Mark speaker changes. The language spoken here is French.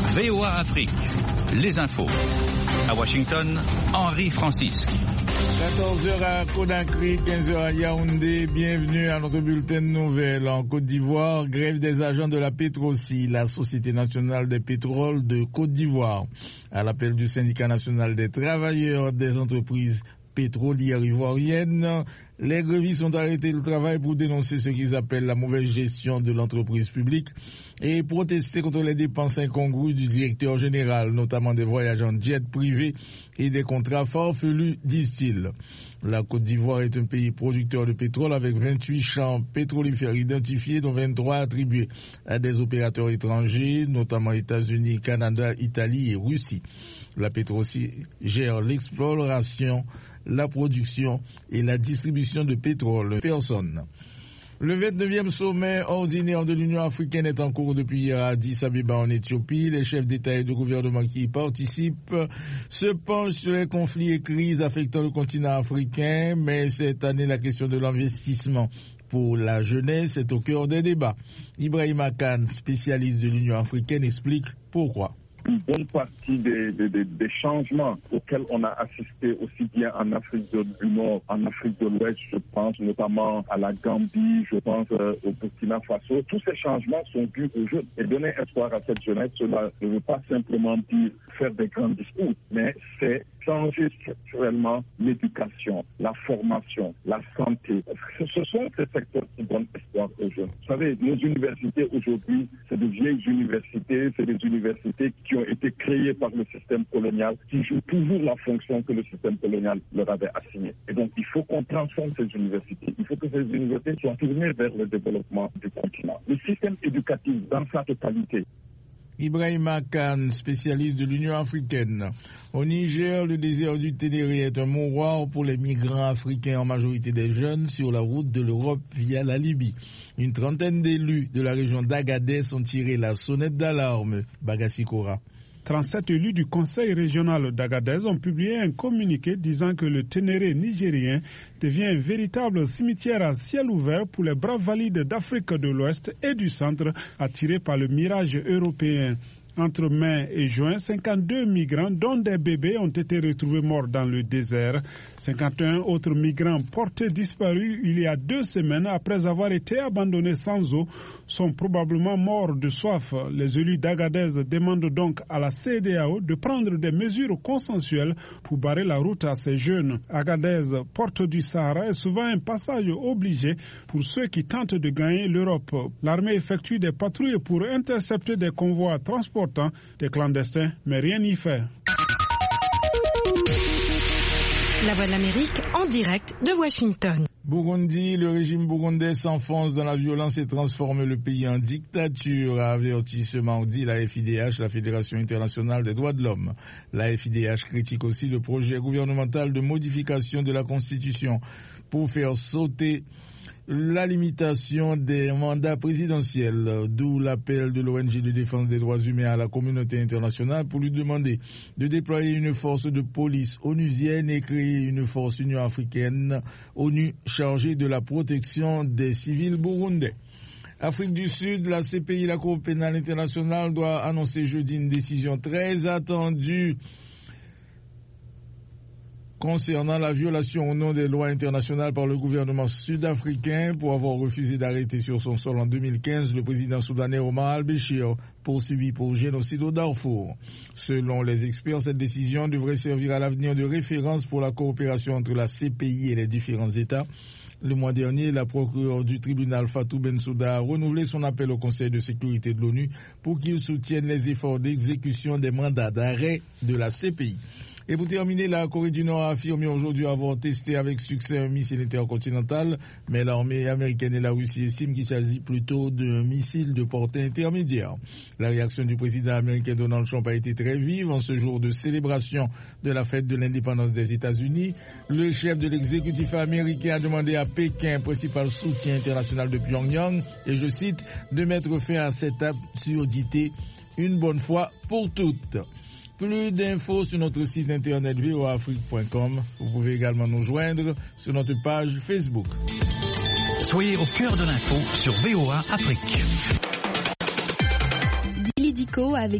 Speaker 1: VOA Afrique, les infos. À Washington, Henri Francisque.
Speaker 2: 14h à Conakry, 15h à Yaoundé. Bienvenue à notre bulletin de nouvelles. En Côte d'Ivoire, grève des agents de la Petroci, la Société nationale des pétroles de Côte d'Ivoire. À l'appel du syndicat national des travailleurs des entreprises pétrolières ivoiriennes, les grévistes ont arrêté le travail pour dénoncer ce qu'ils appellent la mauvaise gestion de l'entreprise publique et protester contre les dépenses incongrues du directeur général, notamment des voyages en jet privé et des contrats farfelus, disent-ils. La Côte d'Ivoire est un pays producteur de pétrole avec 28 champs pétrolifères identifiés, dont 23 attribués à des opérateurs étrangers, notamment États-Unis, Canada, Italie et Russie. La Petroci gère l'exploration, la production et la distribution de pétrole. Personne. Le 29e sommet ordinaire de l'Union africaine est en cours depuis hier à Addis Abeba en Éthiopie. Les chefs d'État et de gouvernement qui y participent se penchent sur les conflits et crises affectant le continent africain, mais cette année la question de l'investissement pour la jeunesse est au cœur des débats. Ibrahima Kane, spécialiste de l'Union africaine, explique pourquoi.
Speaker 3: Une bonne partie des changements auxquels on a assisté aussi bien en Afrique du Nord, en Afrique de l'Ouest, je pense notamment à la Gambie, je pense au Burkina Faso, tous ces changements sont dus aux jeunes. Et donner espoir à cette jeunesse, cela ne veut pas simplement dire faire des grands discours, mais c'est changer structurellement l'éducation, la formation, la santé. Ce sont ces secteurs qui donnent espoir aux jeunes. Vous savez, nos universités aujourd'hui, c'est de vieilles universités, c'est des universités qui ont été créées par le système colonial, qui jouent toujours la fonction que le système colonial leur avait assignée. Et donc, il faut qu'on transforme ces universités. Il faut que ces universités soient tournées vers le développement du continent. Le système éducatif dans sa totalité.
Speaker 2: Ibrahima Kane, spécialiste de l'Union africaine. Au Niger, le désert du Ténéré est un mouroir pour les migrants africains, en majorité des jeunes, sur la route de l'Europe via la Libye. Une trentaine d'élus de la région d'Agadez ont tiré la sonnette d'alarme. Bagassi Kora.
Speaker 4: 37 élus du Conseil régional d'Agadez ont publié un communiqué disant que le Ténéré nigérien devient un véritable cimetière à ciel ouvert pour les braves valides d'Afrique de l'Ouest et du Centre attirés par le mirage européen. Entre mai et juin, 52 migrants, dont des bébés, ont été retrouvés morts dans le désert. 51 autres migrants portés disparus il y a 2 semaines après avoir été abandonnés sans eau sont probablement morts de soif. Les élus d'Agadez demandent donc à la CEDEAO de prendre des mesures consensuelles pour barrer la route à ces jeunes. Agadez, porte du Sahara, est souvent un passage obligé pour ceux qui tentent de gagner l'Europe. L'armée effectue des patrouilles pour intercepter des convois transportant des clandestins, mais rien n'y fait.
Speaker 5: La Voix de l'Amérique en direct de Washington.
Speaker 2: Burundi, le régime burundais s'enfonce dans la violence et transforme le pays en dictature, a averti ce mardi la FIDH, la Fédération internationale des droits de l'homme. La FIDH critique aussi le projet gouvernemental de modification de la Constitution pour faire sauter la limitation des mandats présidentiels, d'où l'appel de l'ONG de défense des droits humains à la communauté internationale pour lui demander de déployer une force de police onusienne et créer une force Union africaine, ONU, chargée de la protection des civils burundais. Afrique du Sud, la CPI, la Cour pénale internationale, doit annoncer jeudi une décision très attendue concernant la violation au nom des lois internationales par le gouvernement sud-africain pour avoir refusé d'arrêter sur son sol en 2015 le président soudanais Omar al-Béchir, poursuivi pour génocide au Darfour. Selon les experts, cette décision devrait servir à l'avenir de référence pour la coopération entre la CPI et les différents États. Le mois dernier, la procureure du tribunal Fatou Bensouda a renouvelé son appel au Conseil de sécurité de l'ONU pour qu'il soutienne les efforts d'exécution des mandats d'arrêt de la CPI. Et pour terminer, la Corée du Nord a affirmé aujourd'hui avoir testé avec succès un missile intercontinental, mais l'armée américaine et la Russie estiment qu'il s'agit plutôt d'un missile de portée intermédiaire. La réaction du président américain Donald Trump a été très vive en ce jour de célébration de la fête de l'indépendance des États-Unis. Le chef de l'exécutif américain a demandé à Pékin, principal soutien international de Pyongyang, et je cite, de mettre fin à cette absurdité une bonne fois pour toutes. Plus d'infos sur notre site internet voaafrique.com. Vous pouvez également nous joindre sur notre page Facebook.
Speaker 1: Soyez au cœur de l'info sur VOA Afrique.
Speaker 5: Dili Diko avec